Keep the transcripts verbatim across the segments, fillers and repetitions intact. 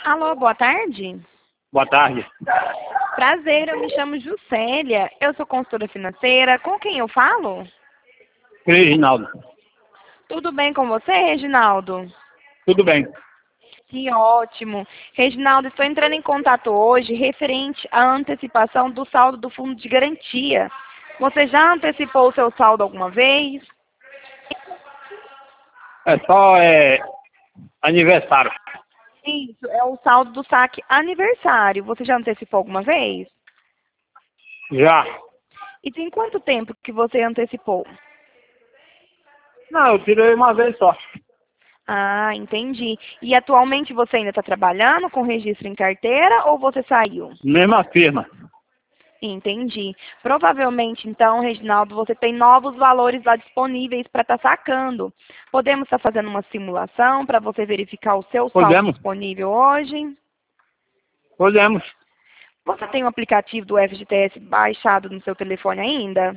Alô, boa tarde. Boa tarde. Prazer, eu me chamo Juscelia. Eu sou consultora financeira. Com quem eu falo? Reginaldo. Tudo bem com você, Reginaldo? Tudo bem. Que ótimo. Reginaldo, estou entrando em contato hoje referente à antecipação do saldo do fundo de garantia. Você já antecipou o seu saldo alguma vez? É só é, aniversário. Isso, é o saldo do saque aniversário. Você já antecipou alguma vez? Já. E tem quanto tempo que você antecipou? Não, eu tirei uma vez só. Ah, entendi. E atualmente você ainda está trabalhando com registro em carteira ou você saiu? Mesma firma. Entendi. Provavelmente, então, Reginaldo, você tem novos valores lá disponíveis para estar sacando. Podemos estar fazendo uma simulação para você verificar o seu saldo Podemos. disponível hoje? Podemos. Você tem o aplicativo do F G T S baixado no seu telefone ainda?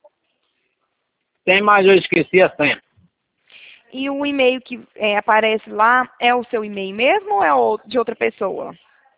Tem, mas eu esqueci a senha. E o e-mail que é, aparece lá é o seu e-mail mesmo ou é o de outra pessoa?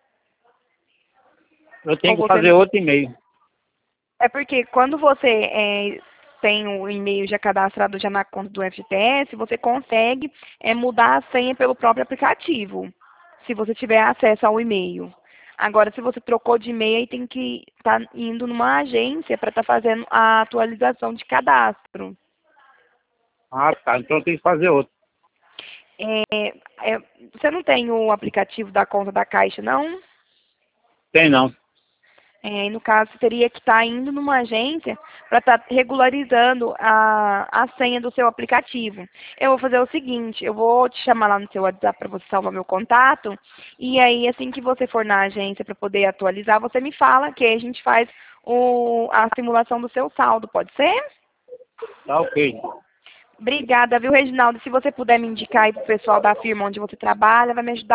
Eu tenho Ou que você fazer outro e-mail. É porque quando você é, tem o e-mail já cadastrado já na conta do F G T S, você consegue é, mudar a senha pelo próprio aplicativo, se você tiver acesso ao e-mail. Agora, se você trocou de e-mail, aí tem que estar indo numa agência para estar fazendo a atualização de cadastro. Ah, tá. Então eu tenho que fazer outro. É, é, você não tem o aplicativo da conta da Caixa, não? Tem não. É, e no caso, você teria que estar indo numa agência para estar regularizando a, a senha do seu aplicativo. Eu vou fazer o seguinte, eu vou te chamar lá no seu WhatsApp para você salvar meu contato, e aí assim que você for na agência para poder atualizar, você me fala que aí a gente faz o, a simulação do seu saldo, pode ser? Tá ok. Obrigada, viu, Reginaldo? Se você puder me indicar aí pro pessoal da firma onde você trabalha, vai me ajudar